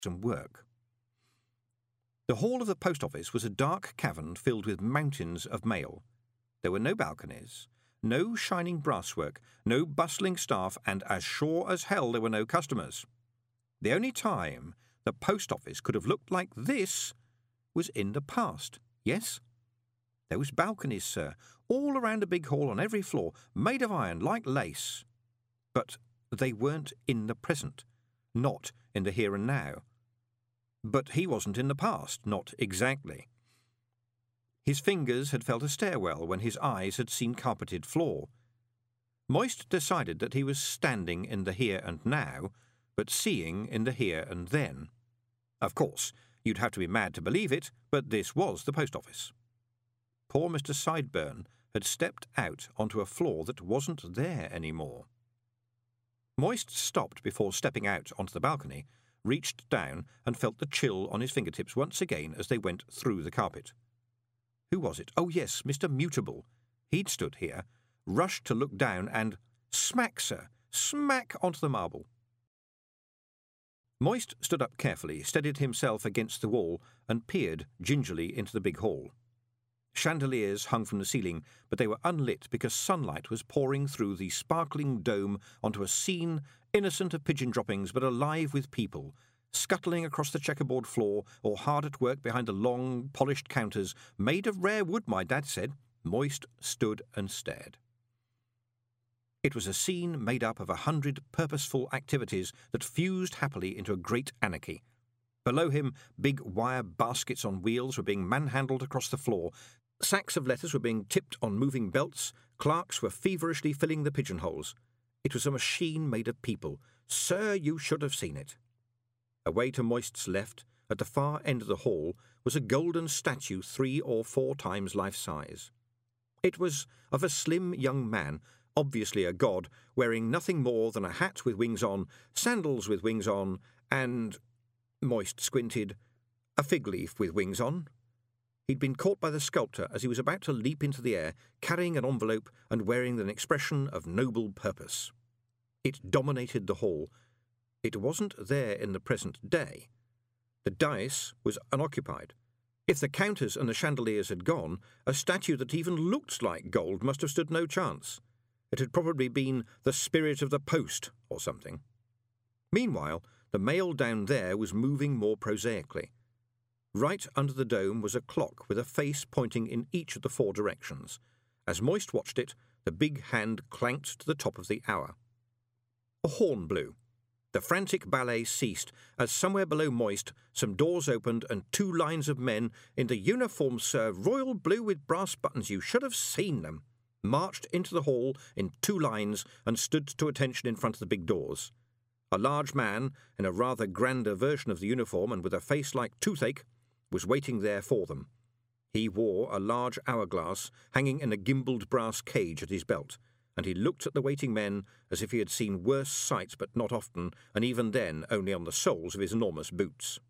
some work. The hall of the post office was a dark cavern filled with mountains of mail. There were no balconies, no shining brasswork, no bustling staff, and as sure as hell there were no customers. The only time the post office could have looked like this was in the past, yes? There was balconies, sir, all around the big hall on every floor, made of iron like lace. But they weren't in the present, not in the here and now. But he wasn't in the past, not exactly. His fingers had felt a stairwell when his eyes had seen carpeted floor. Moist decided that he was standing in the here and now, but seeing in the here and then. Of course, you'd have to be mad to believe it, but this was the post office. Poor Mr. Sideburn had stepped out onto a floor that wasn't there anymore. Moist stopped before stepping out onto the balcony, reached down and felt the chill on his fingertips once again as they went through the carpet. Who was it? Oh, yes, Mr. Mutable. He'd stood here, rushed to look down and smack, sir, smack onto the marble. Moist stood up carefully, steadied himself against the wall and peered gingerly into the big hall. Chandeliers hung from the ceiling, but they were unlit because sunlight was pouring through the sparkling dome onto a scene innocent of pigeon droppings but alive with people, scuttling across the checkerboard floor or hard at work behind the long, polished counters, made of rare wood, my dad said. Moist stood and stared. It was a scene made up of 100 purposeful activities that fused happily into a great anarchy. Below him, big wire baskets on wheels were being manhandled across the floor, sacks of letters were being tipped on moving belts, clerks were feverishly filling the pigeonholes. It was a machine made of people. Sir, you should have seen it. Away to Moist's left, at the far end of the hall, was a golden statue 3 or 4 times life-size. It was of a slim young man, obviously a god, wearing nothing more than a hat with wings on, sandals with wings on, and, Moist squinted, a fig leaf with wings on. He'd been caught by the sculptor as he was about to leap into the air, carrying an envelope and wearing an expression of noble purpose. It dominated the hall. It wasn't there in the present day. The dais was unoccupied. If the counters and the chandeliers had gone, a statue that even looked like gold must have stood no chance. It had probably been the spirit of the post or something. Meanwhile, the mail down there was moving more prosaically. Right under the dome was a clock with a face pointing in each of the 4 directions. As Moist watched it, the big hand clanked to the top of the hour. A horn blew. The frantic ballet ceased as somewhere below Moist some doors opened and 2 lines of men in the uniform, sir, royal blue with brass buttons, you should have seen them, marched into the hall in 2 lines and stood to attention in front of the big doors. A large man, in a rather grander version of the uniform and with a face like toothache, was waiting there for them. He wore a large hourglass hanging in a gimbaled brass cage at his belt, and he looked at the waiting men as if he had seen worse sights but not often, and even then only on the soles of his enormous boots.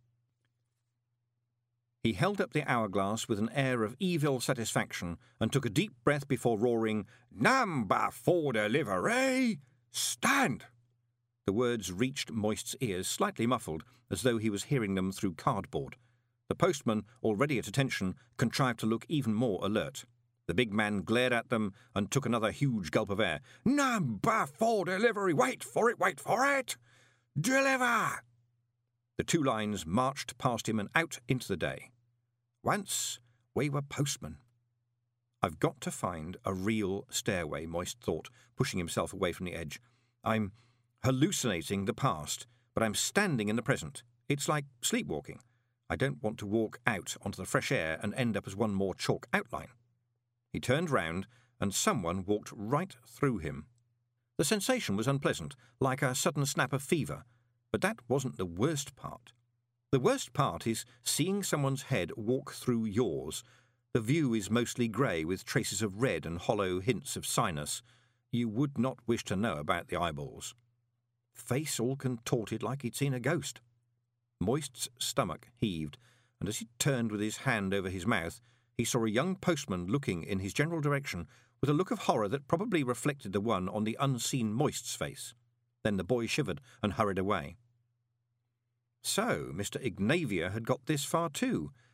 He held up the hourglass with an air of evil satisfaction and took a deep breath before roaring, "Number 4 delivery! Stand!" The words reached Moist's ears, slightly muffled, as though he was hearing them through cardboard. The postman, already at attention, contrived to look even more alert. The big man glared at them and took another huge gulp of air. "Number 4 delivery! Wait for it, wait for it! Deliver!" The 2 lines marched past him and out into the day. Once we were postmen. I've got to find a real stairway, Moist thought, pushing himself away from the edge. I'm hallucinating the past, but I'm standing in the present. It's like sleepwalking. I don't want to walk out onto the fresh air and end up as one more chalk outline. He turned round, and someone walked right through him. The sensation was unpleasant, like a sudden snap of fever, but that wasn't the worst part. The worst part is seeing someone's head walk through yours. The view is mostly grey, with traces of red and hollow hints of sinus. You would not wish to know about the eyeballs. Face all contorted like he'd seen a ghost. Moist's stomach heaved, and as he turned with his hand over his mouth, he saw a young postman looking in his general direction with a look of horror that probably reflected the one on the unseen Moist's face. Then the boy shivered and hurried away. So Mr. Ignavia had got this far too,